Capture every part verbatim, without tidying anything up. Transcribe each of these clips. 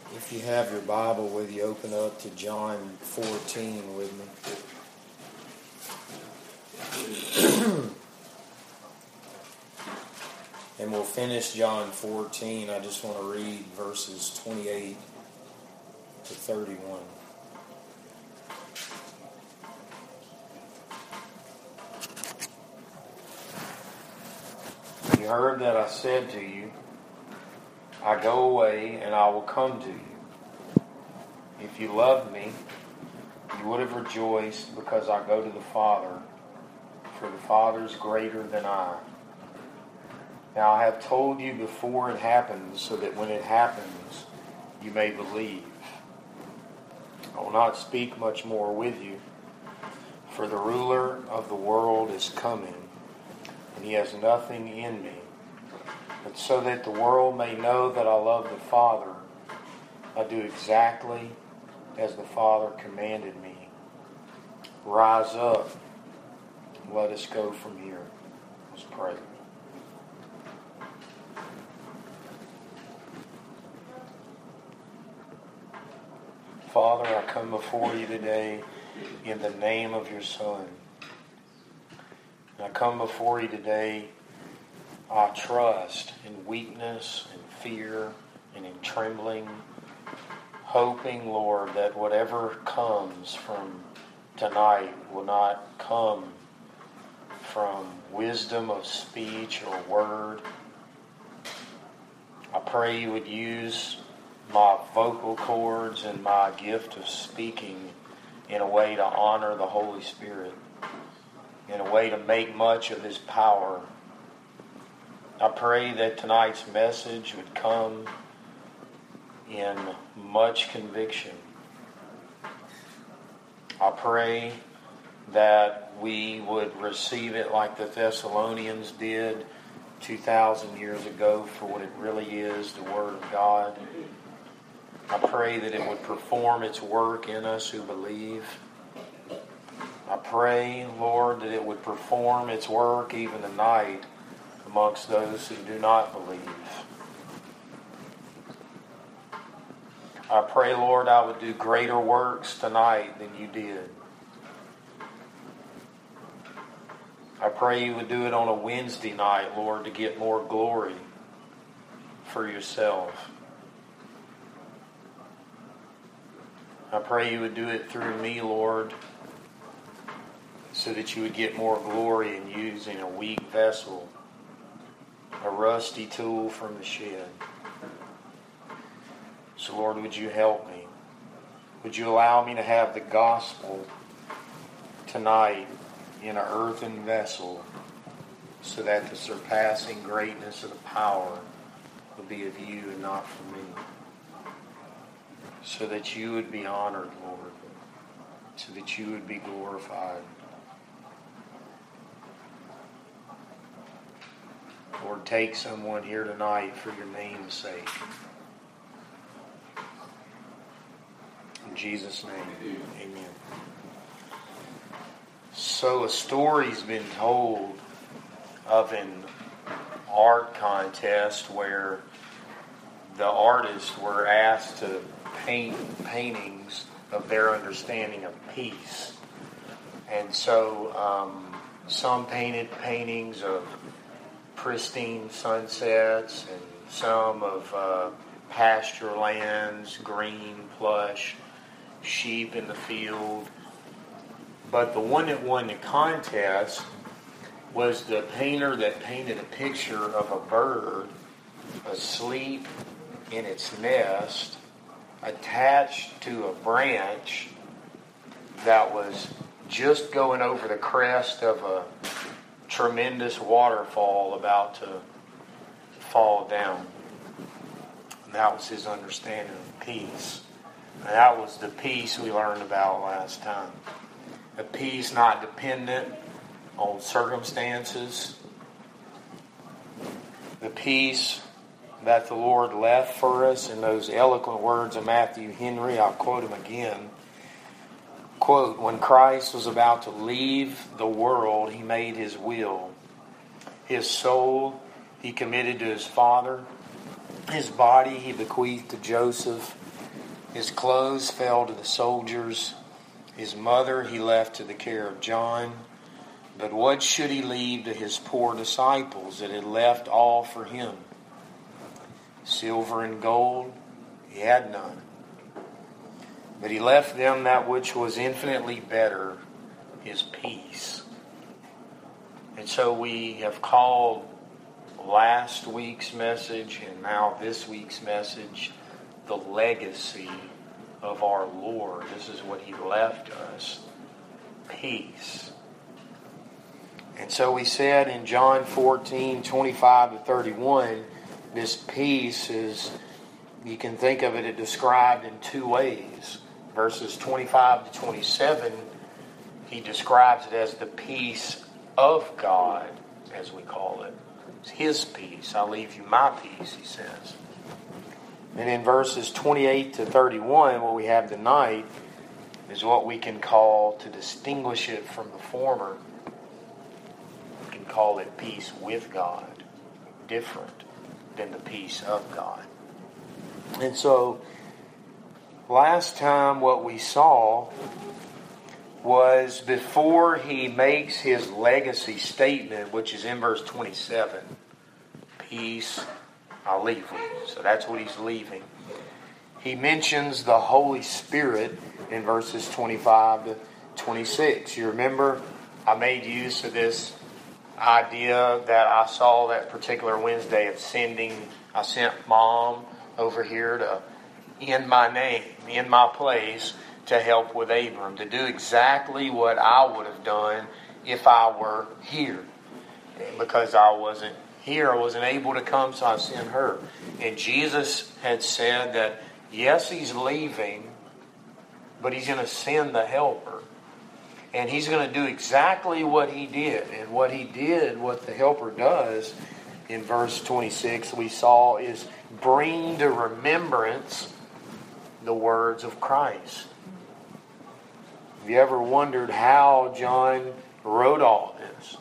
If you have your Bible with you, open up to John fourteen with me. And we'll finish John fourteen. I just want to read verses twenty-eight to thirty-one. You heard that I said to you, I go away and I will come to you. If you loved me, you would have rejoiced because I go to the Father, for the Father is greater than I. Now I have told you before it happens, so that when it happens, you may believe. I will not speak much more with you, for the ruler of the world is coming, and he has nothing in me. But so that the world may know that I love the Father, I do exactly as the Father commanded me. Rise up, and let us go from here. Let's pray. Father, I come before you today in the name of your Son. And I come before you today, I trust in weakness and fear and in trembling, hoping, Lord, that whatever comes from tonight will not come from wisdom of speech or word. I pray you would use my vocal cords and my gift of speaking in a way to honor the Holy Spirit, in a way to make much of His power. I pray that tonight's message would come in much conviction. I pray that we would receive it like the Thessalonians did two thousand years ago for what it really is, the Word of God. I pray that it would perform its work in us who believe. I pray, Lord, that it would perform its work even tonight amongst those who do not believe. I pray, Lord, I would do greater works tonight than you did. I pray you would do it on a Wednesday night, Lord, to get more glory for yourself. I pray you would do it through me, Lord, so that you would get more glory in using a weak vessel, a rusty tool from the shed. So, Lord, would you help me? Would you allow me to have the gospel tonight in an earthen vessel, so that the surpassing greatness of the power will be of you and not from me? So that you would be honored, Lord. So that you would be glorified. Lord, take someone here tonight for your name's sake. In Jesus' name, amen. So a story's been told of an art contest where the artists were asked to paint paintings of their understanding of peace. And so um, some painted paintings of pristine sunsets and some of uh, pasture lands, green, plush, sheep in the field. But the one that won the contest was the painter that painted a picture of a bird asleep in its nest, attached to a branch that was just going over the crest of a tremendous waterfall about to fall down. And that was his understanding of peace. And that was the peace we learned about last time. A peace not dependent on circumstances. The peace that the Lord left for us in those eloquent words of Matthew Henry. I'll quote him again. Quote, when Christ was about to leave the world, he made his will. His soul he committed to his Father. His body he bequeathed to Joseph. His clothes fell to the soldiers. His mother he left to the care of John. But what should he leave to his poor disciples that had left all for him? Silver and gold he had none. But he left them that which was infinitely better, his peace. And so we have called last week's message and now this week's message the legacy of our Lord. This is what he left us. Peace. And so we said in John fourteen, twenty-five to thirty-one, this peace is, you can think of it described in two ways. Verses twenty-five to twenty-seven, he describes it as the peace of God, as we call it. It's his peace. I leave you my peace, he says. And in verses twenty-eight to thirty-one, what we have tonight is what we can call, to distinguish it from the former, we can call it peace with God, different than the peace of God. And so, last time what we saw was before he makes his legacy statement, which is in verse twenty-seven, peace I'll leave with you. So that's what he's leaving. He mentions the Holy Spirit in verses twenty-five to twenty-six. You remember I made use of this idea that I saw that particular Wednesday of sending, I sent Mom over here to, in my name, in my place, to help with Abram, to do exactly what I would have done if I were here. Because I wasn't here, I wasn't able to come, so I sent her. And Jesus had said that, yes, he's leaving, but he's going to send the helper. And he's going to do exactly what he did. And what he did, what the helper does, in verse twenty-six, we saw, is bring to remembrance the words of Christ. Have you ever wondered how John wrote all this?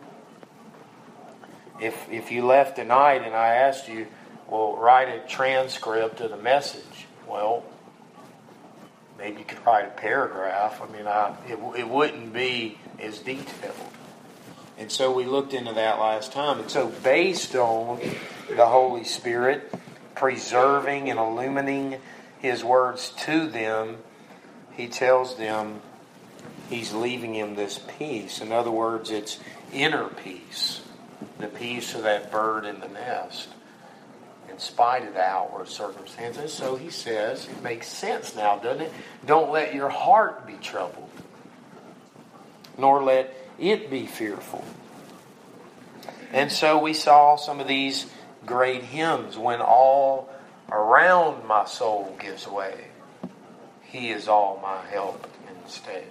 If if you left tonight and I asked you, well, write a transcript of the message. Well, maybe you could write a paragraph. I mean, I, it, it wouldn't be as detailed. And so we looked into that last time. And so based on the Holy Spirit preserving and illuminating his words to them, he tells them he's leaving him this peace. In other words, it's inner peace. The peace of that bird in the nest, in spite of the outward circumstances. So he says, it makes sense now, doesn't it? Don't let your heart be troubled, nor let it be fearful. And so we saw some of these great hymns. When all around my soul gives way, he is all my help and stay.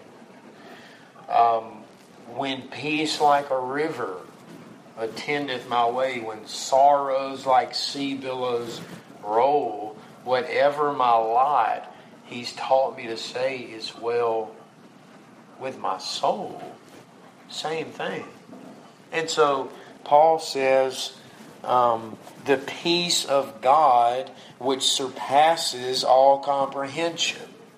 Um, when peace like a river attendeth my way, when sorrows like sea billows roll, whatever my lot, he's taught me to say is well with my soul. Same thing. And so Paul says, um, the peace of God which surpasses all comprehension.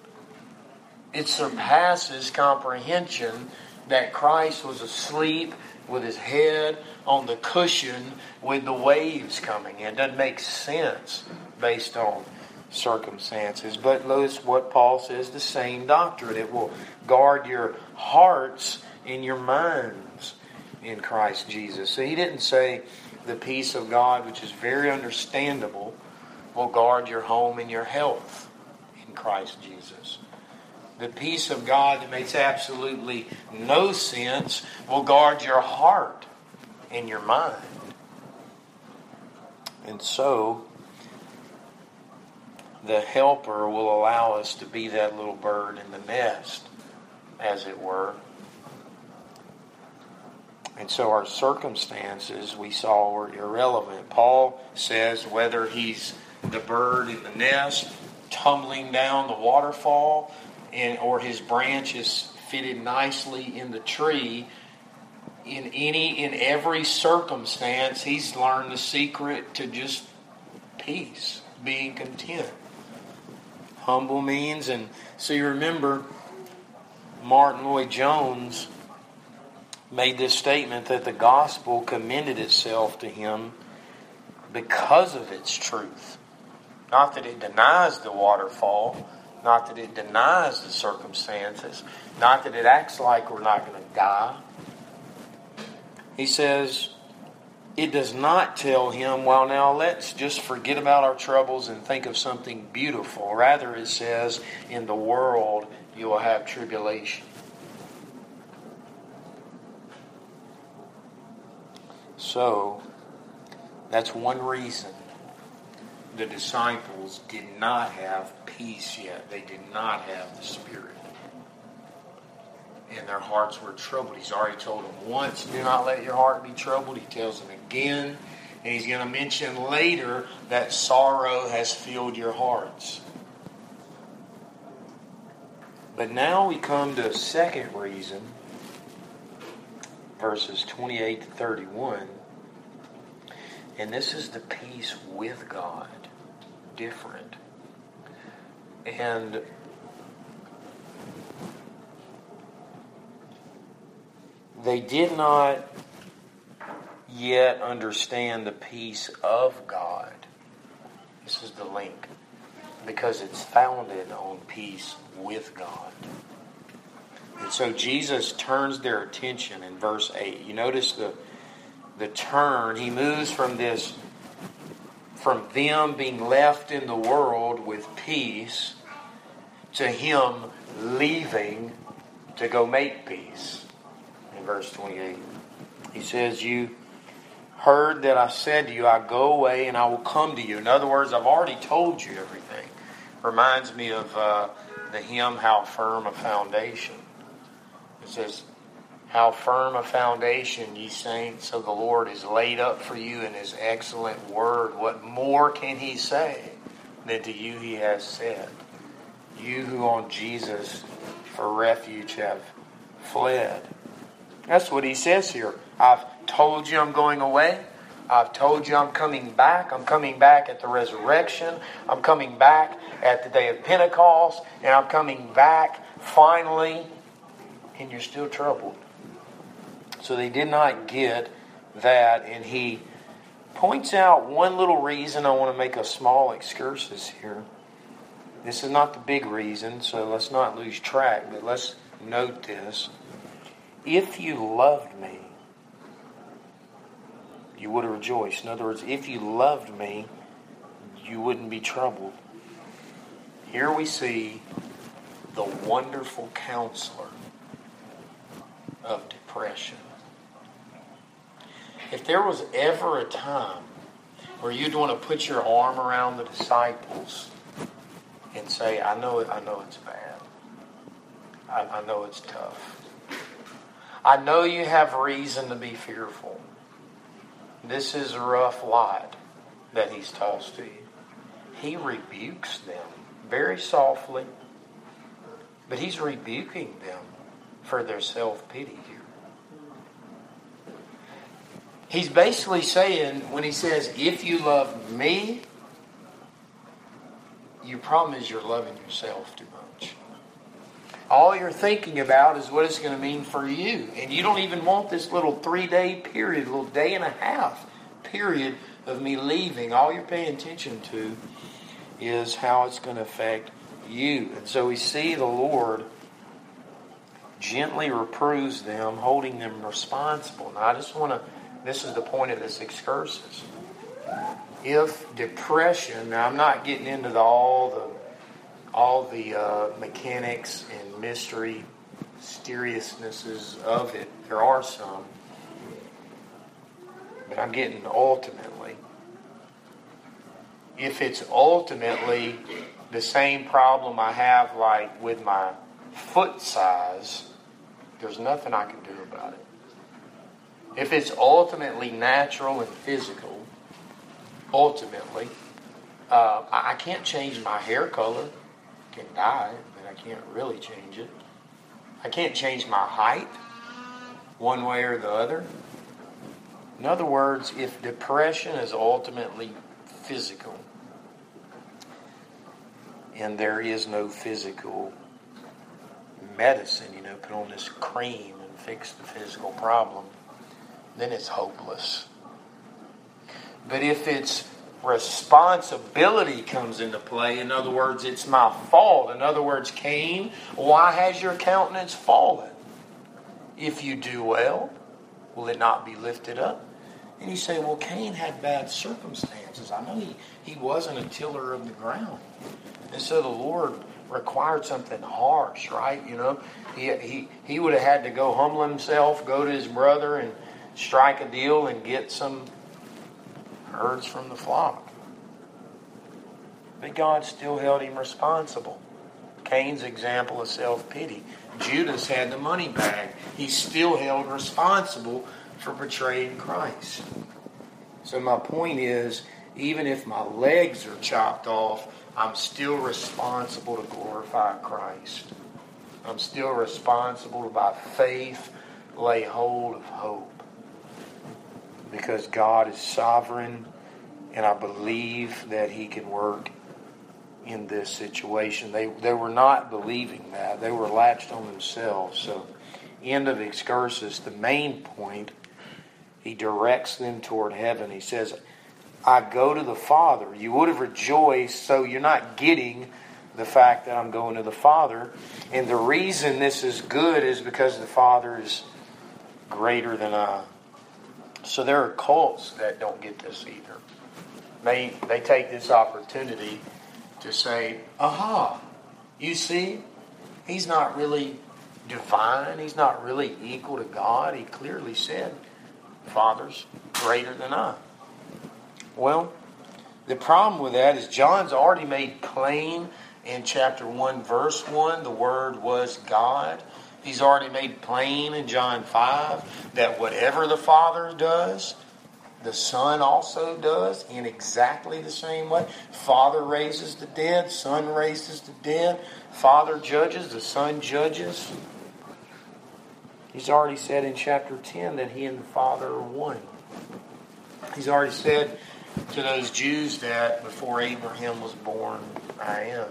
It surpasses comprehension that Christ was asleep with his head on the cushion with the waves coming in. It doesn't make sense based on circumstances. But notice what Paul says, the same doctrine. It will guard your hearts and your minds in Christ Jesus. So he didn't say the peace of God, which is very understandable, will guard your home and your health in Christ Jesus. The peace of God that makes absolutely no sense will guard your heart and your mind. And so, the helper will allow us to be that little bird in the nest, as it were. And so our circumstances, we saw, were irrelevant. Paul says whether he's the bird in the nest, tumbling down the waterfall, and, or his branch is fitted nicely in the tree, in any, in every circumstance, he's learned the secret to just peace, being content. humble means. And so you remember Martin Lloyd-Jones made this statement that the gospel commended itself to him because of its truth. Not that it denies the waterfall, not that it denies the circumstances, not that it acts like we're not going to die. He says, it does not tell him, well, now let's just forget about our troubles and think of something beautiful. Rather, it says, in the world you will have tribulation. So, that's one reason the disciples did not have peace yet. They did not have the Spirit. And their hearts were troubled. He's already told them once, do not let your heart be troubled. He tells them again. And he's going to mention later that sorrow has filled your hearts. But now we come to a second reason. Verses twenty-eight to thirty-one. And this is the peace with God. Different. And they did not yet understand the peace of God. This is the link. Because it's founded on peace with God. And so Jesus turns their attention in verse eight. You notice the, the turn. He moves from this, from them being left in the world with peace, to him leaving to go make peace. In verse twenty-eight, he says, you heard that I said to you, I go away and I will come to you. In other words, I've already told you everything. Reminds me of uh, the hymn, How Firm a Foundation. It says, how firm a foundation, ye saints of the Lord, is laid up for you in his excellent word. What more can he say than to you he has said? You who on Jesus for refuge have fled. That's what he says here. I've told you I'm going away. I've told you I'm coming back. I'm coming back at the resurrection. I'm coming back at the day of Pentecost. And I'm coming back finally. And you're still troubled. So they did not get that. And he points out one little reason. I want to make a small excursus here. This is not the big reason, so let's not lose track. But let's note this. If you loved me, you would have rejoiced. In other words, if you loved me, you wouldn't be troubled. Here we see the wonderful counselor of depression. If there was ever a time where you'd want to put your arm around the disciples and say, I know it, I know it's bad. I, I know it's tough. I know you have reason to be fearful. This is a rough lot that he's tossed to you. He rebukes them very softly, but he's rebuking them for their self-pity here. He's basically saying, when he says, if you love me, your problem is you're loving yourself too much. All you're thinking about is what it's going to mean for you. And you don't even want this little three-day period, little day and a half period of me leaving. All you're paying attention to is how it's going to affect you. And so we see the Lord gently reproves them, holding them responsible. Now I just want to, this is the point of this excursus. If depression, now I'm not getting into the, all the all the uh, mechanics and mystery, mysteriousnesses of it. There are some. But I'm getting ultimately. If it's ultimately the same problem I have like with my foot size, there's nothing I can do about it. If it's ultimately natural and physical, ultimately, uh, I can't change my hair color. I can dye it, but I can't really change it. I can't change my height one way or the other. In other words, if depression is ultimately physical, and there is no physical medicine, you know, put on this cream and fix the physical problem, then it's hopeless. But if it's responsibility comes into play, in other words, it's my fault. In other words, Cain, why has your countenance fallen? If you do well, will it not be lifted up? And you say, well, Cain had bad circumstances. I know he, he wasn't a tiller of the ground. And so the Lord required something harsh, right? You know, he, he, he would have had to go humble himself, go to his brother and strike a deal and get some herds from the flock. But God still held him responsible. Cain's example of self-pity. Judas had the money bag. He's still held responsible for betraying Christ. So my point is, even if my legs are chopped off, I'm still responsible to glorify Christ. I'm still responsible to, by faith, lay hold of hope. Because God is sovereign, and I believe that He can work in this situation. They they were not believing that. They were latched on themselves. So, end of excursus, the main point, He directs them toward heaven. He says, I go to the Father. You would have rejoiced, so you're not getting the fact that I'm going to the Father. And the reason this is good is because the Father is greater than I. So there are cults that don't get this either. They, they take this opportunity to say, aha, you see, He's not really divine. He's not really equal to God. He clearly said, Father's greater than I. Well, the problem with that is John's already made plain in chapter one, verse one, the Word was God. He's already made plain in John five that whatever the Father does, the Son also does in exactly the same way. Father raises the dead, Son raises the dead. Father judges, the Son judges. He's already said in chapter ten that He and the Father are one. He's already said to those Jews that before Abraham was born, I am.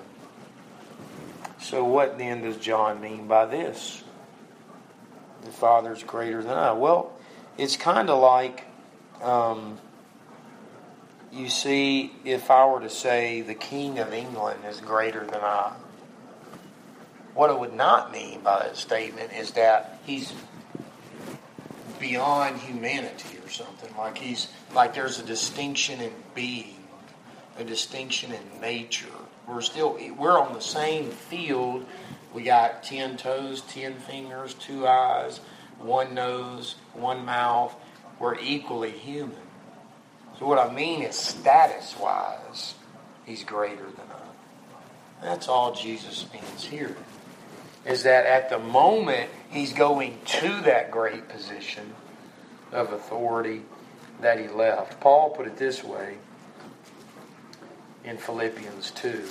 So what then does John mean by this? The Father's greater than I. Well, it's kind of like, um, you see, if I were to say the King of England is greater than I. What it would not mean by that statement is that he's beyond humanity or something. Like he's like there's a distinction in being, a distinction in nature. We're still we're on the same field. We got ten toes, ten fingers, two eyes, one nose, one mouth. We're equally human. So what I mean is status-wise, He's greater than us. That's all Jesus means here. Is that at the moment He's going to that great position of authority that He left. Paul put it this way in Philippians two.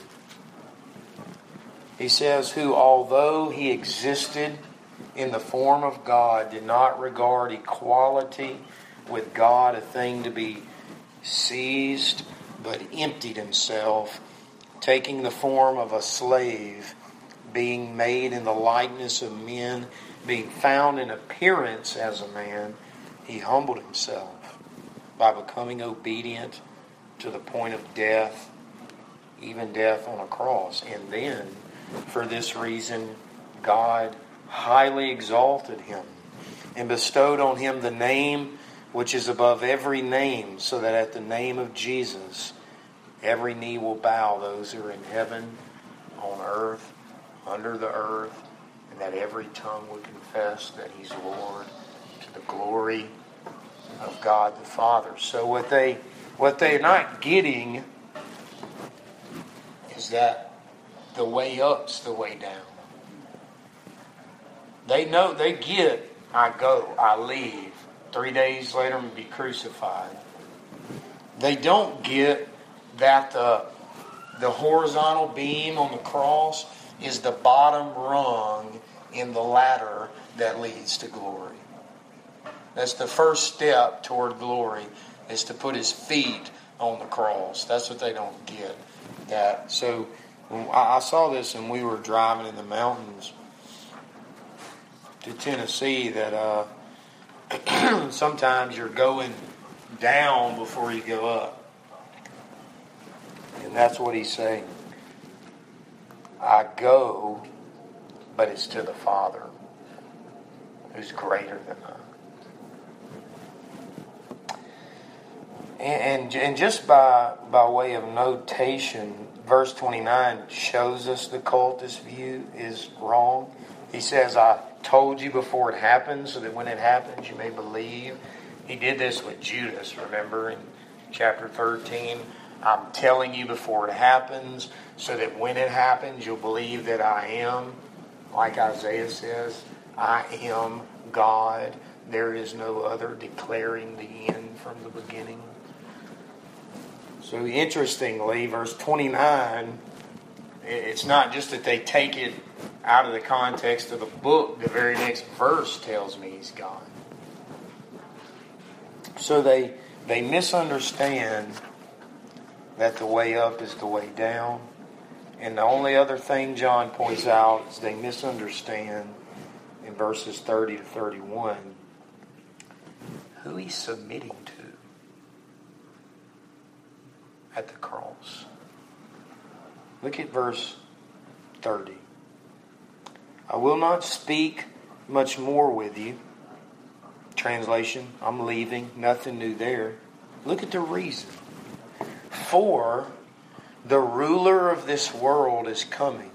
He says, who although He existed in the form of God, did not regard equality with God a thing to be seized, but emptied Himself, taking the form of a slave, being made in the likeness of men, being found in appearance as a man, He humbled Himself by becoming obedient to the point of death, even death on a cross. And then, for this reason, God highly exalted Him and bestowed on Him the name which is above every name, so that at the name of Jesus, every knee will bow, those who are in heaven, on earth, under the earth, and that every tongue will confess that He's Lord, to the glory of God the Father. So what they what they're not getting is that the way up's the way down. They know, they get, I go, I leave. Three days later, I'm going to be crucified. They don't get that the, the horizontal beam on the cross is the bottom rung in the ladder that leads to glory. That's the first step toward glory, is to put His feet on the cross. That's what they don't get. That so I saw this when we were driving in the mountains to Tennessee, that uh, sometimes you're going down before you go up. And that's what he's saying. I go, but it's to the Father, who's greater than I. And, and, and just by, by way of notation, verse twenty-nine shows us the cultist view is wrong. He says, I told you before it happens, so that when it happens you may believe. He did this with Judas, remember, in chapter thirteen. I'm telling you before it happens, so that when it happens you'll believe that I am, like Isaiah says, I am God. There is no other, declaring the end from the beginning. So interestingly, verse twenty-nine, it's not just that they take it out of the context of the book. The very next verse tells me he's God. So they they misunderstand that the way up is the way down. And the only other thing John points out is they misunderstand in verses thirty to thirty-one who he's submitting to at the cross. Look at verse thirty. I will not speak much more with you. Translation, I'm leaving. Nothing new there. Look at the reason. For the ruler of this world is coming.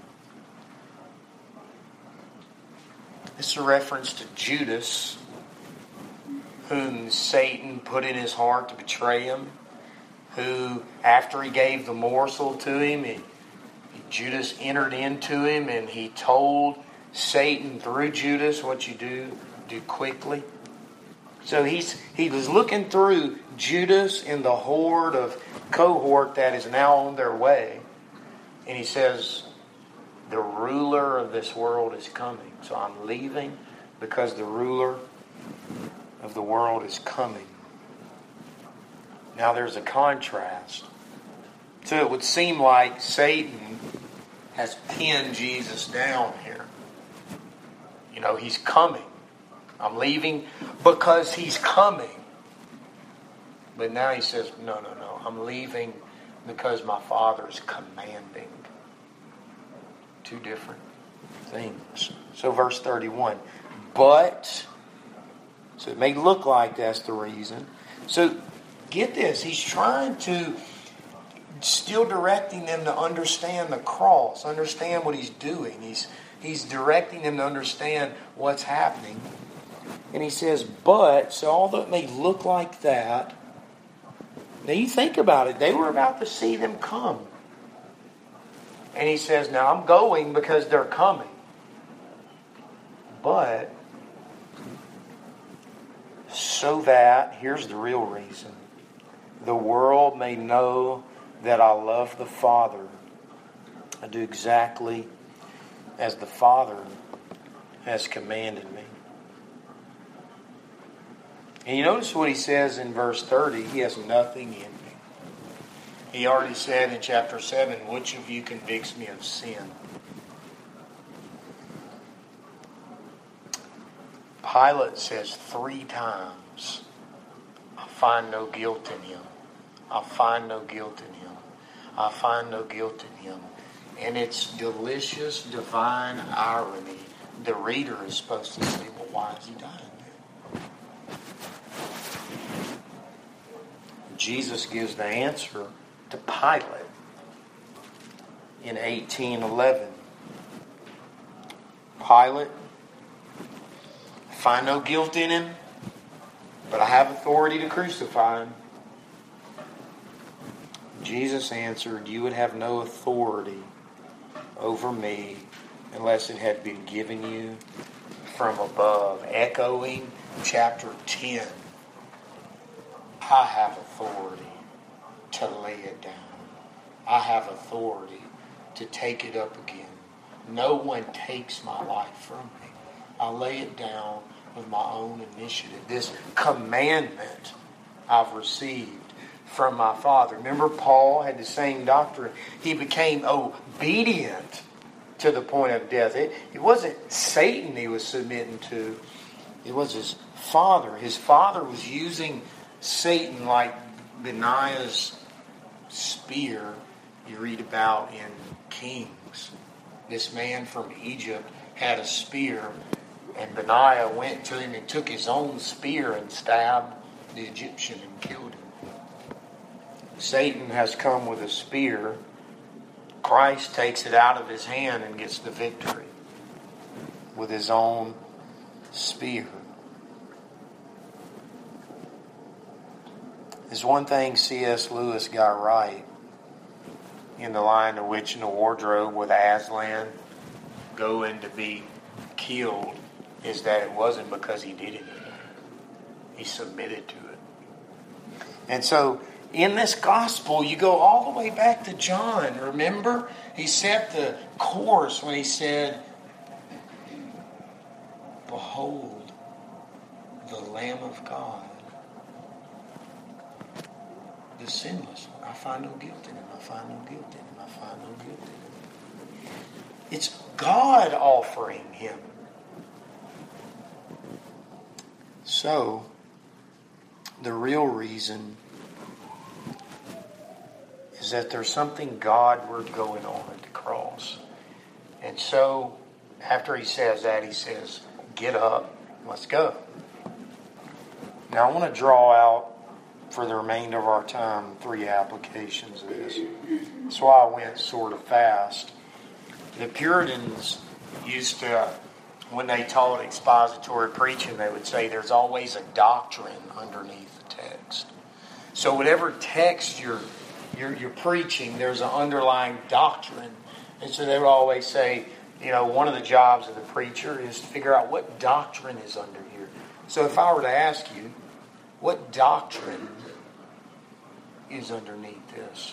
It's a reference to Judas, whom Satan put in his heart to betray him. Who, after he gave the morsel to him, he, Judas entered into him and he told Satan through Judas, what you do, do quickly. So he's he was looking through Judas and the horde of cohort that is now on their way. And he says, the ruler of this world is coming. So I'm leaving because the ruler of the world is coming. Now there's a contrast. So it would seem like Satan has pinned Jesus down here. You know, he's coming. I'm leaving because he's coming. But now he says, no, no, no. I'm leaving because my Father is commanding. Two different things. So verse thirty-one. But, so it may look like that's the reason. So get this. He's trying to, still directing them to understand the cross. Understand what he's doing. He's, he's directing them to understand what's happening. And he says, but, so although it may look like that, now you think about it. They were about to see them come. And he says, now I'm going because they're coming. But, so that, here's the real reason. The world may know that I love the Father. I do exactly as the Father has commanded me. And you notice what he says in verse thirty. He has nothing in me. He already said in chapter seven, which of you convicts me of sin? Pilate says three times, I find no guilt in him. I find no guilt in him. I find no guilt in him. And it's delicious, divine irony. The reader is supposed to say, well, why is he dying then? Jesus gives the answer to Pilate in eighteen eleven. Pilate, I find no guilt in him, but I have authority to crucify him. Jesus answered, you would have no authority over me unless it had been given you from above. Echoing chapter ten. I have authority to lay it down. I have authority to take it up again. No one takes my life from me. I lay it down of my own initiative. This commandment I've received from my Father. Remember, Paul had the same doctrine. He became obedient to the point of death. It, it wasn't Satan he was submitting to. It was his father. His father was using Satan like Benaiah's spear you read about in Kings. This man from Egypt had a spear, and Benaiah went to him and took his own spear and stabbed the Egyptian and killed him. Satan has come with a spear. Christ takes it out of his hand and gets the victory with his own spear. There's one thing C S Lewis got right in The Lion, the Witch, and the Wardrobe with Aslan going to be killed, is that it wasn't because he did it. He submitted to it. And so in this gospel, you go all the way back to John. Remember? He set the course when he said, "Behold, the Lamb of God, the sinless one. I find no guilt in him. I find no guilt in him. I find no guilt in him." It's God offering him. So, the real reason is that there's something Godward going on at the cross. And so, after he says that, he says, "Get up, let's go." Now, I want to draw out, for the remainder of our time, three applications of this. That's why I went sort of fast. The Puritans used to, when they taught expository preaching, they would say there's always a doctrine underneath the text. So whatever text you're You're, you're preaching, there's an underlying doctrine. And so they would always say, you know, one of the jobs of the preacher is to figure out what doctrine is under here. So if I were to ask you, what doctrine is underneath this?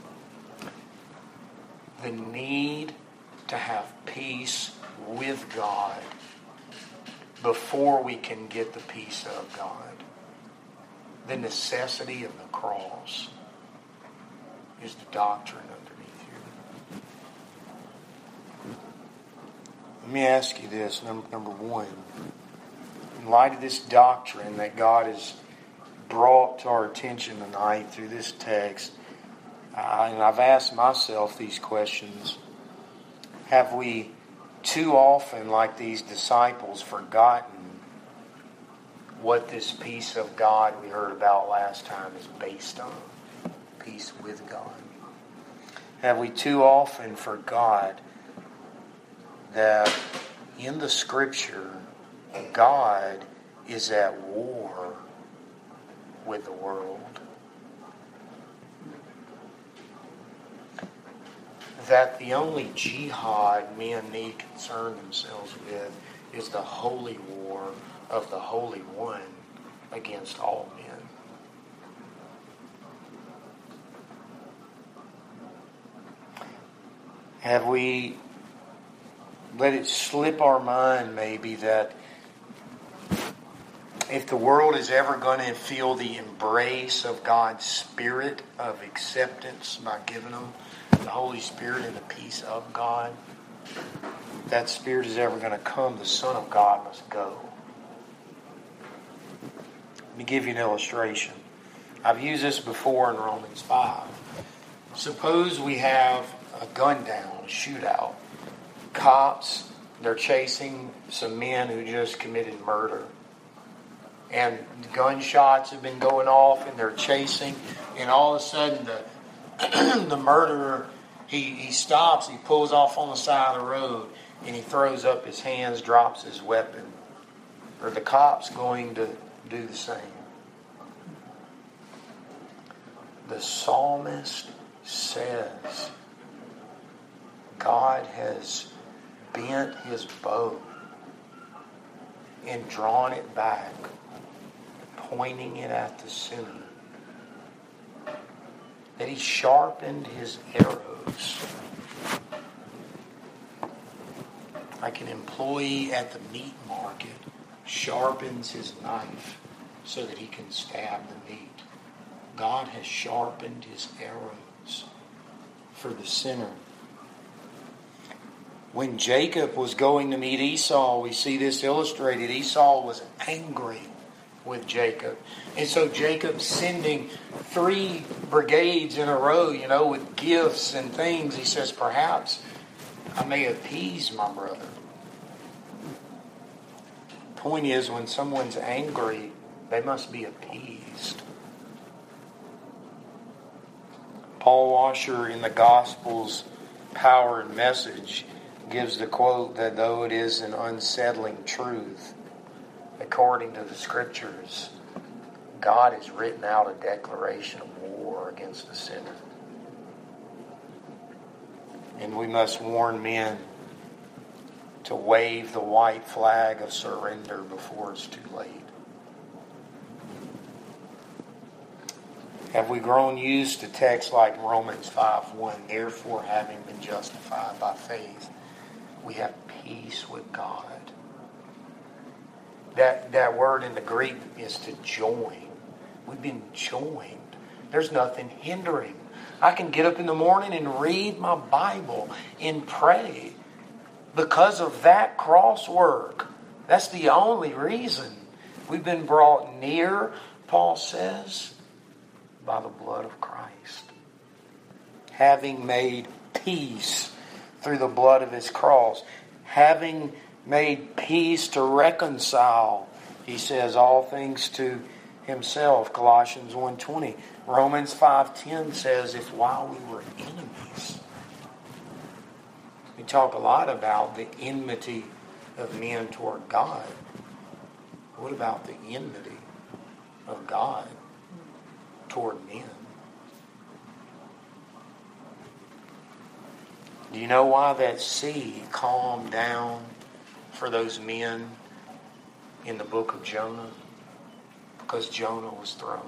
The need to have peace with God before we can get the peace of God. The necessity of the cross is the doctrine underneath here. Let me ask you this, number, number one. In light of this doctrine that God has brought to our attention tonight through this text, uh, and I've asked myself these questions, have we too often, like these disciples, forgotten what this peace of God we heard about last time is based on? Peace with God. Have we too often forgot that in the Scripture, God is at war with the world? That the only jihad men need concern themselves with is the holy war of the Holy One against all men. Have we let it slip our mind maybe that if the world is ever going to feel the embrace of God's Spirit of acceptance by giving them the Holy Spirit and the peace of God, if that Spirit is ever going to come, the Son of God must go. Let me give you an illustration. I've used this before in Romans five. Suppose we have a gun down, a shootout. Cops, they're chasing some men who just committed murder. And gunshots have been going off and they're chasing. And all of a sudden the the murderer, he, he stops, he pulls off on the side of the road and he throws up his hands, drops his weapon. Are the cops going to do the same? The psalmist says God has bent his bow and drawn it back, pointing it at the sinner. That he sharpened his arrows like an employee at the meat market sharpens his knife so that he can stab the meat. God has sharpened His arrows for the sinner. When Jacob was going to meet Esau, we see this illustrated. Esau was angry with Jacob. And so Jacob's sending three brigades in a row, you know, with gifts and things. He says, perhaps I may appease my brother. Point is, when someone's angry, they must be appeased. Paul Washer in the Gospel's Power and Message gives the quote that though it is an unsettling truth, according to the Scriptures, God has written out a declaration of war against the sinner. And we must warn men to wave the white flag of surrender before it's too late. Have we grown used to texts like Romans five one, therefore having been justified by faith, we have peace with God. That, that word in the Greek is to join. We've been joined. There's nothing hindering. I can get up in the morning and read my Bible and pray because of that cross work. That's the only reason. We've been brought near, Paul says, by the blood of Christ. Having made peace through the blood of His cross. Having made peace to reconcile, he says, all things to Himself. Colossians one twenty. Romans five ten says, if while we were enemies. We talk a lot about the enmity of men toward God. What about the enmity of God toward men? Do you know why that sea calmed down for those men in the book of Jonah? Because Jonah was thrown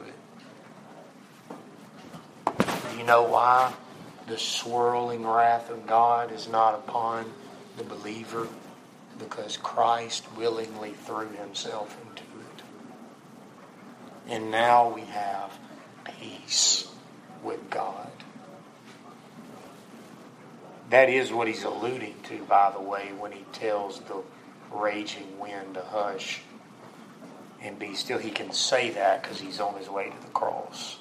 into it. Do you know why the swirling wrath of God is not upon the believer? Because Christ willingly threw Himself into it. And now we have peace with God. That is what he's alluding to, by the way, when he tells the raging wind to hush and be still. He can say that because he's on his way to the cross.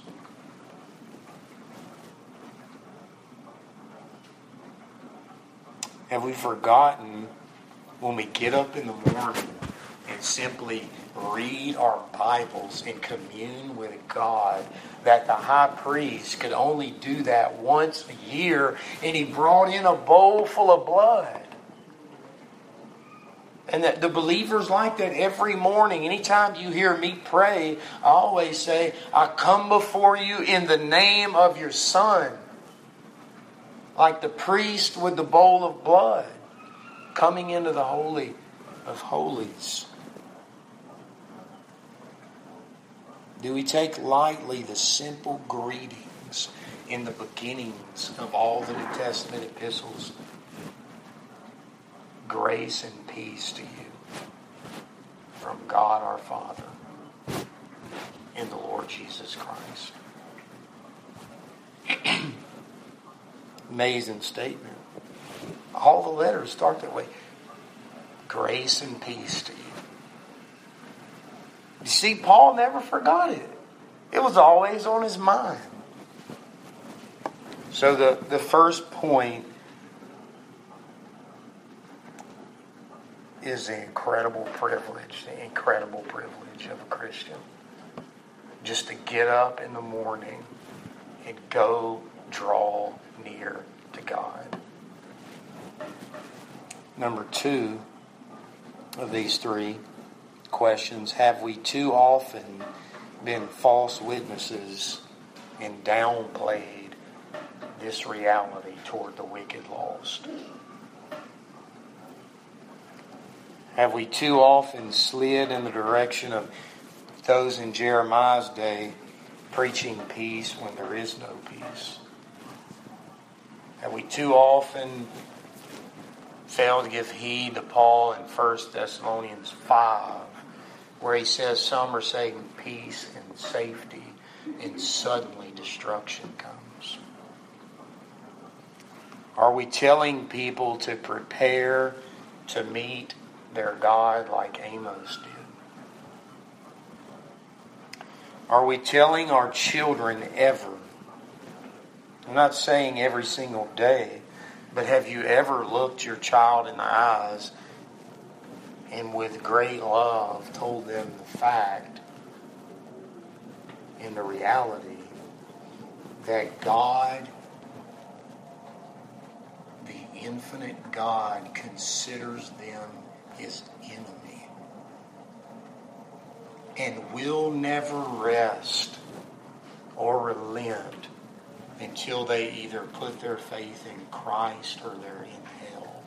Have we forgotten when we get up in the morning and simply read our Bibles and commune with God, that the high priest could only do that once a year, and he brought in a bowl full of blood? And that the believers like that every morning. Anytime you hear me pray, I always say, I come before you in the name of your Son. Like the priest with the bowl of blood coming into the Holy of Holies. Do we take lightly the simple greetings in the beginnings of all the New Testament epistles? Grace and peace to you from God our Father and the Lord Jesus Christ. Amazing statement. All the letters start that way. Grace and peace to you. You see, Paul never forgot it. It was always on his mind. So the, the first point is the incredible privilege, the incredible privilege of a Christian. Just to get up in the morning and go draw near to God. Number two of these three questions: have we too often been false witnesses and downplayed this reality toward the wicked lost? Have we too often slid in the direction of those in Jeremiah's day preaching peace when there is no peace? Have we too often failed to give heed to Paul in First Thessalonians five, where he says some are saying peace and safety, and suddenly destruction comes? Are we telling people to prepare to meet their God like Amos did? Are we telling our children ever? I'm not saying every single day, but have you ever looked your child in the eyes and with great love told them the fact and the reality that God, the infinite God, considers them his enemy and will never rest or relent until they either put their faith in Christ or they're in hell?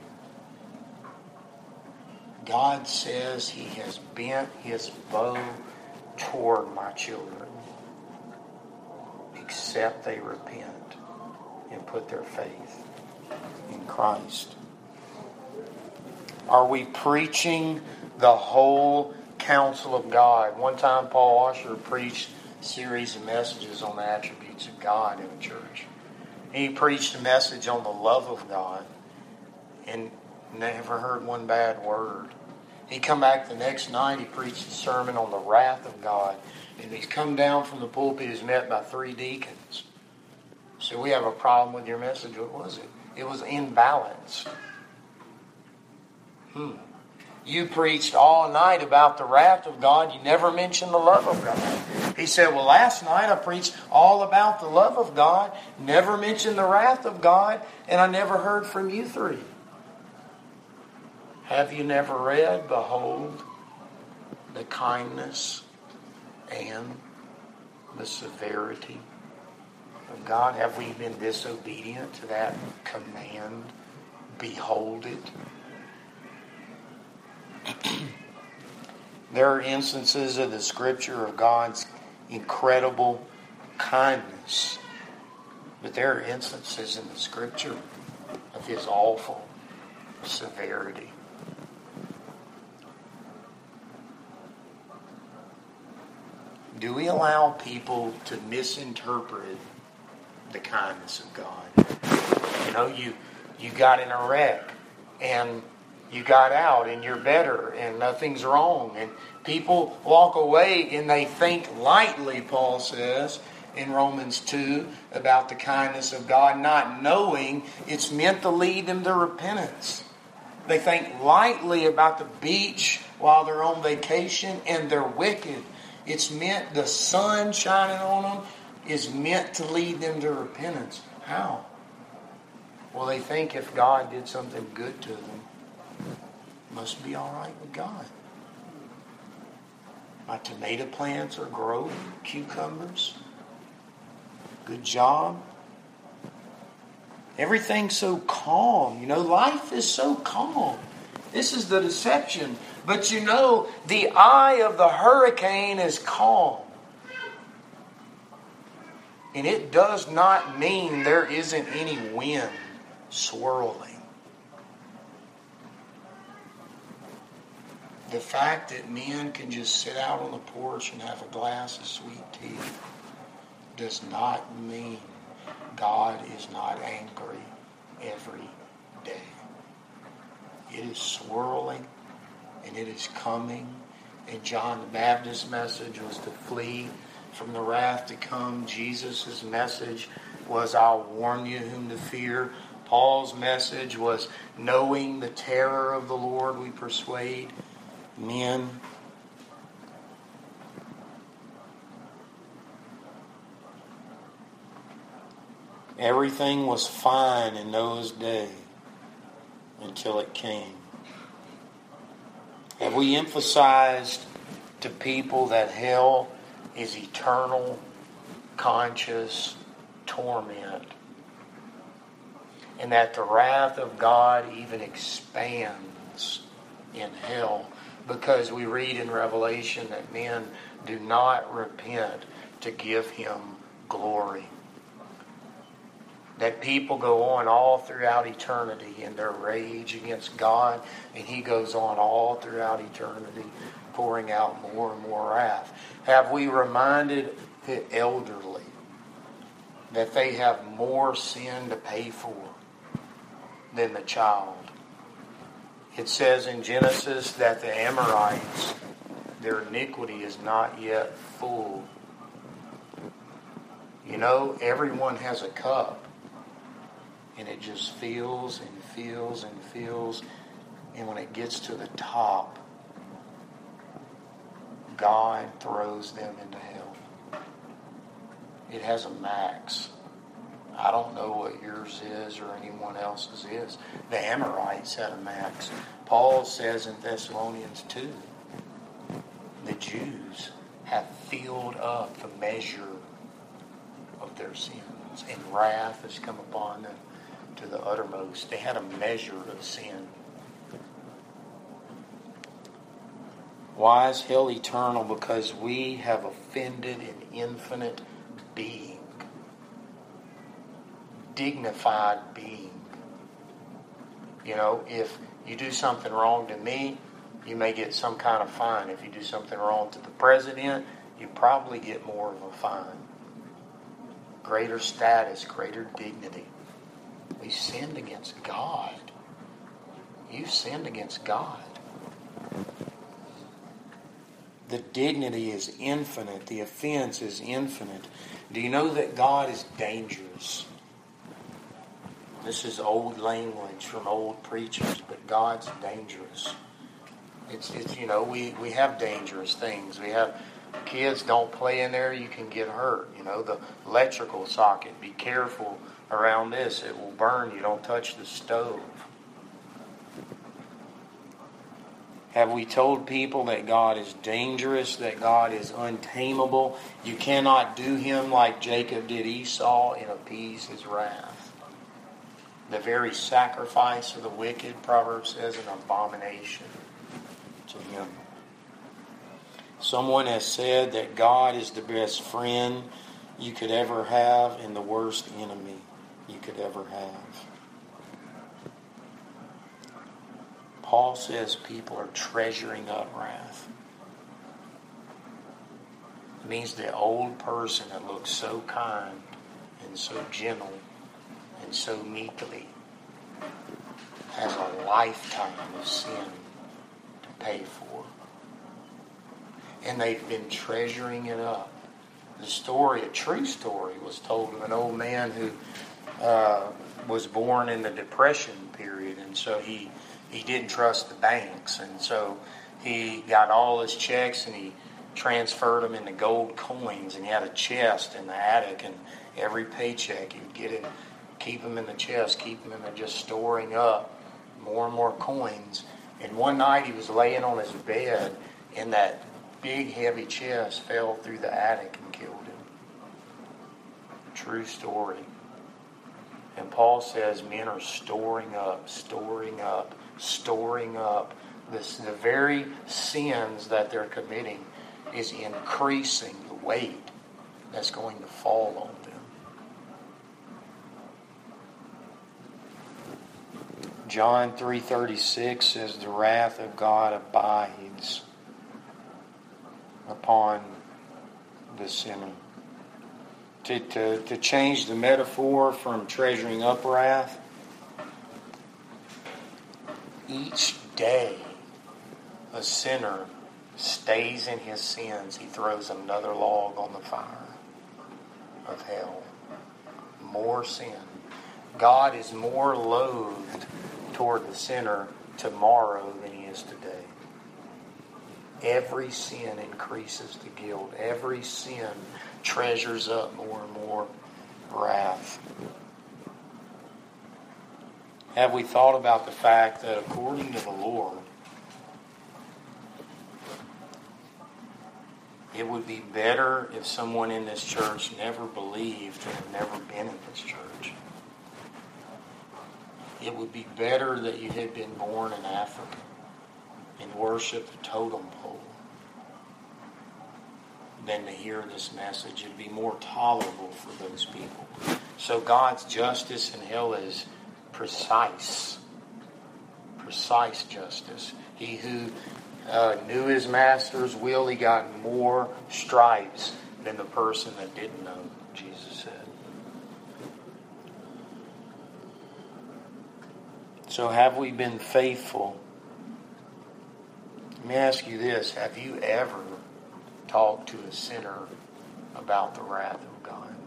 God says he has bent his bow toward my children, except they repent and put their faith in Christ. Are we preaching the whole counsel of God? One time Paul Washer preached a series of messages on the attributes of God in a church. He preached a message on the love of God and never heard one bad word. He come back the next night, he preached a sermon on the wrath of God. And he's come down from the pulpit, he's met by three deacons. So we have a problem with your message. What was it? It was imbalanced. Hmm. You preached all night about the wrath of God. You never mentioned the love of God. He said, well, last night I preached all about the love of God, never mentioned the wrath of God, and I never heard from you three. Have you never read, behold, the kindness and the severity of God? Have we been disobedient to that command? Behold it. There are instances of the Scripture of God's incredible kindness, but there are instances in the Scripture of his awful severity. Do we allow people to misinterpret the kindness of God? You know, you you got in a wreck and you got out and you're better and nothing's wrong. And people walk away and they think lightly, Paul says in Romans two, about the kindness of God, not knowing it's meant to lead them to repentance. They think lightly about the beach while they're on vacation and they're wicked. It's meant, the sun shining on them is meant to lead them to repentance. How? Well, they think if God did something good to them, it must be all right with God. My tomato plants are growing, cucumbers. Good job. Everything's so calm. You know, life is so calm. This is the deception. But you know, the eye of the hurricane is calm. And it does not mean there isn't any wind swirling. The fact that men can just sit out on the porch and have a glass of sweet tea does not mean God is not angry every day. It is swirling and it is coming. And John the Baptist's message was to flee from the wrath to come. Jesus' message was, I'll warn you whom to fear. Paul's message was, knowing the terror of the Lord we persuade men. Everything was fine in Noah's day until it came. Have we emphasized to people that hell is eternal, conscious torment, and that the wrath of God even expands in hell? Because we read in Revelation that men do not repent to give him glory. That people go on all throughout eternity in their rage against God, and he goes on all throughout eternity pouring out more and more wrath. Have we reminded the elderly, that they have more sin to pay for than the child. It says in Genesis that the Amorites, their iniquity is not yet full. You know, everyone has a cup, and it just fills and fills and fills, and when it gets to the top, God throws them into hell. It has a max. I don't know what yours is or anyone else's is. The Amorites had a max. Paul says in Thessalonians two, the Jews have filled up the measure of their sins, and wrath has come upon them to the uttermost. They had a measure of sin. Why is hell eternal? Because we have offended an infinite being. Dignified being. You know, if you do something wrong to me, you may get some kind of fine. If you do something wrong to the president, you probably get more of a fine. Greater status, greater dignity. We sinned against God. You sinned against God. The dignity is infinite. The offense is infinite. Do you know that God is dangerous? This is old language from old preachers, but God's dangerous. It's, it's you know, we, we have dangerous things. We have kids, don't play in there, you can get hurt. You know, the electrical socket, be careful around this, it will burn you. Don't touch the stove. Have we told people that God is dangerous, that God is untamable? You cannot do him like Jacob did Esau and appease his wrath. The very sacrifice of the wicked, Proverbs says, an abomination to him. Someone has said that God is the best friend you could ever have and the worst enemy you could ever have. Paul says people are treasuring up wrath. It means the old person that looks so kind and so gentle and so meekly has a lifetime of sin to pay for. And they've been treasuring it up. The story, a true story, was told of an old man who uh, was born in the Depression period, and so he he didn't trust the banks, and so he got all his checks and he transferred them into gold coins, and he had a chest in the attic, and every paycheck he would get it, keep them in the chest, keep them in there, just storing up more and more coins. And one night he was laying on his bed, and that big heavy chest fell through the attic and killed him. True story. And Paul says men are storing up, storing up, storing up. This, the very sins that they're committing is increasing the weight that's going to fall on them. John three thirty-six says the wrath of God abides upon the sinner. To, to, to change the metaphor from treasuring up wrath, each day a sinner stays in his sins, he throws another log on the fire of hell. More sin. God is more loathed toward the sinner tomorrow than he is today. Every sin increases the guilt. Every sin treasures up more and more wrath. Have we thought about the fact that according to the Lord, it would be better if someone in this church never believed and had never been in this church? It would be better that you had been born in Africa and worshiped the totem pole than to hear this message. It'd be more tolerable for those people. So God's justice in hell is precise. Precise justice. He who uh, knew his master's will, he got more stripes than the person that didn't know, Jesus said. So have we been faithful? Let me ask you this. Have you ever talked to a sinner about the wrath of God?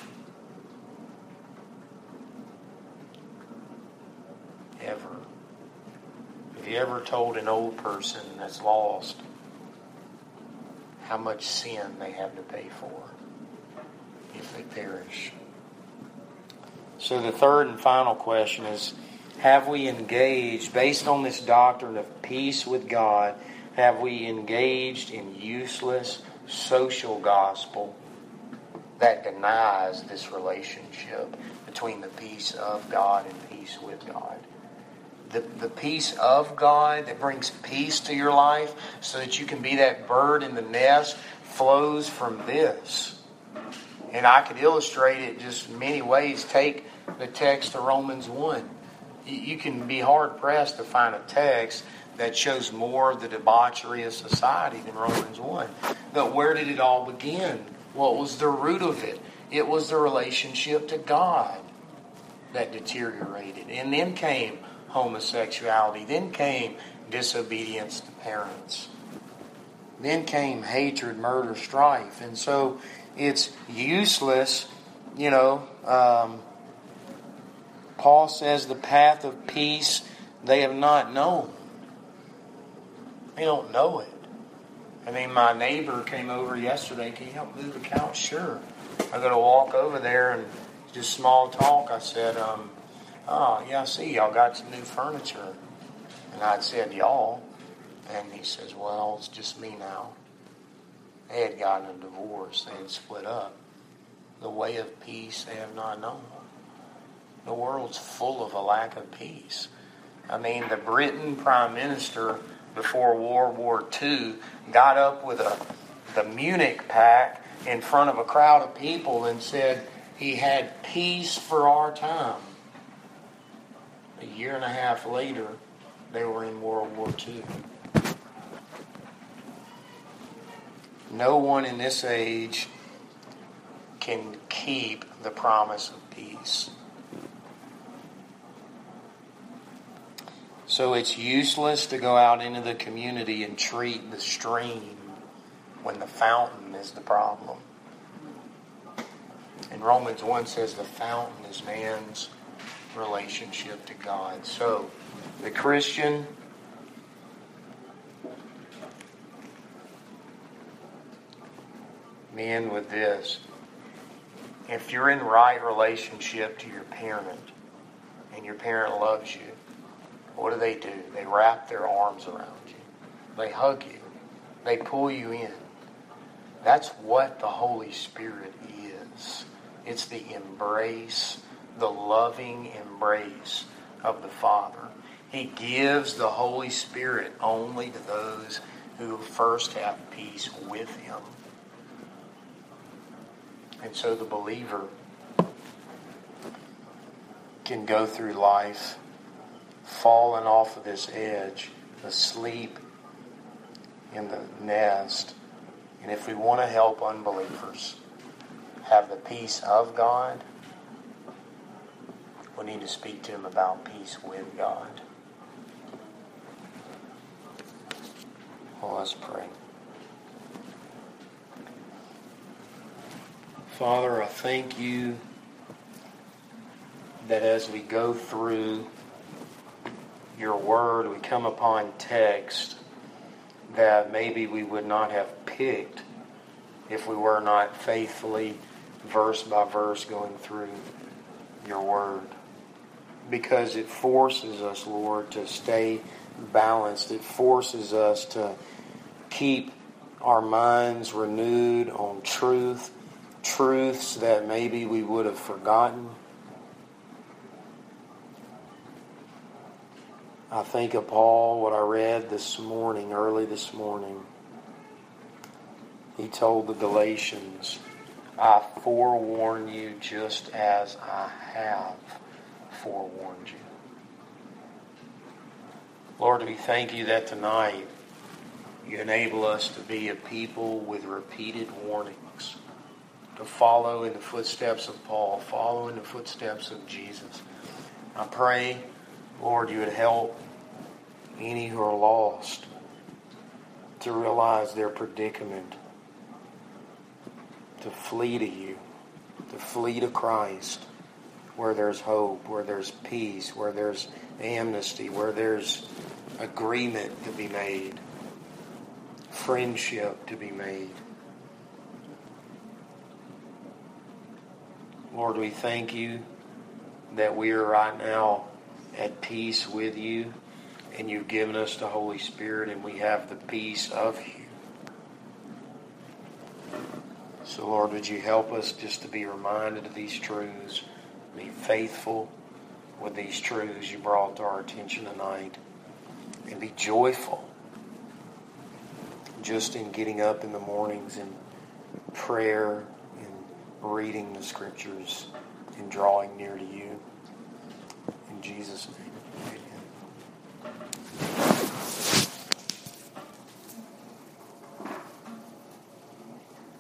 Ever? Have you ever told an old person that's lost how much sin they have to pay for if they perish? So the third and final question is, have we engaged, based on this doctrine of peace with God, have we engaged in useless social gospel that denies this relationship between the peace of God and peace with God? The, the peace of God that brings peace to your life so that you can be that bird in the nest flows from this. And I could illustrate it just in many ways. Take the text of Romans one. You, you can be hard-pressed to find a text that shows more of the debauchery of society than Romans one. But where did it all begin? What was the root of it? It was the relationship to God that deteriorated. And then came homosexuality. Then came disobedience to parents. Then came hatred, murder, strife. And so it's useless, you know. Um, Paul says the path of peace they have not known. They don't know it. I mean, my neighbor came over yesterday. Can you help move the couch? Sure. I got to walk over there and just small talk. I said, um, oh, yeah, I see y'all got some new furniture. And I said, y'all. And he says, well, it's just me now. They had gotten a divorce. They had split up. The way of peace they have not known. The world's full of a lack of peace. I mean, the Britain Prime Minister before World War Two got up with a the Munich Pact in front of a crowd of people and said he had peace for our time. A year and a half later, they were in World War Two. No one in this age can keep the promise of peace. So it's useless to go out into the community and treat the stream when the fountain is the problem. And Romans one says the fountain is man's relationship to God. So the Christian men with this. If you're in right relationship to your parent and your parent loves you, what do they do? They wrap their arms around you. They hug you. They pull you in. That's what the Holy Spirit is. It's the embrace, the loving embrace of the Father. He gives the Holy Spirit only to those who first have peace with Him. And so the believer can go through life falling off of this edge, asleep in the nest. And if we want to help unbelievers have the peace of God, we need to speak to them about peace with God. Well, let's pray. Father, I thank you that as we go through your word, we come upon text that maybe we would not have picked if we were not faithfully, verse by verse, going through your word. Because it forces us, Lord, to stay balanced. It forces us to keep our minds renewed on truth, truths that maybe we would have forgotten. I think of Paul, what I read this morning, early this morning. He told the Galatians, I forewarn you just as I have forewarned you. Lord, we thank you that tonight you enable us to be a people with repeated warnings. to follow in the footsteps of Paul, follow in the footsteps of Jesus. I pray, Lord, you would help any who are lost to realize their predicament, to flee to you, to flee to Christ, where there's hope, where there's peace, where there's amnesty, where there's agreement to be made, friendship to be made. Lord, we thank you that we are right now at peace with you, and you've given us the Holy Spirit, and we have the peace of you. So, Lord, would you help us just to be reminded of these truths, be faithful with these truths you brought to our attention tonight, and be joyful just in getting up in the mornings and prayer and reading the Scriptures and drawing near to you. In Jesus' name.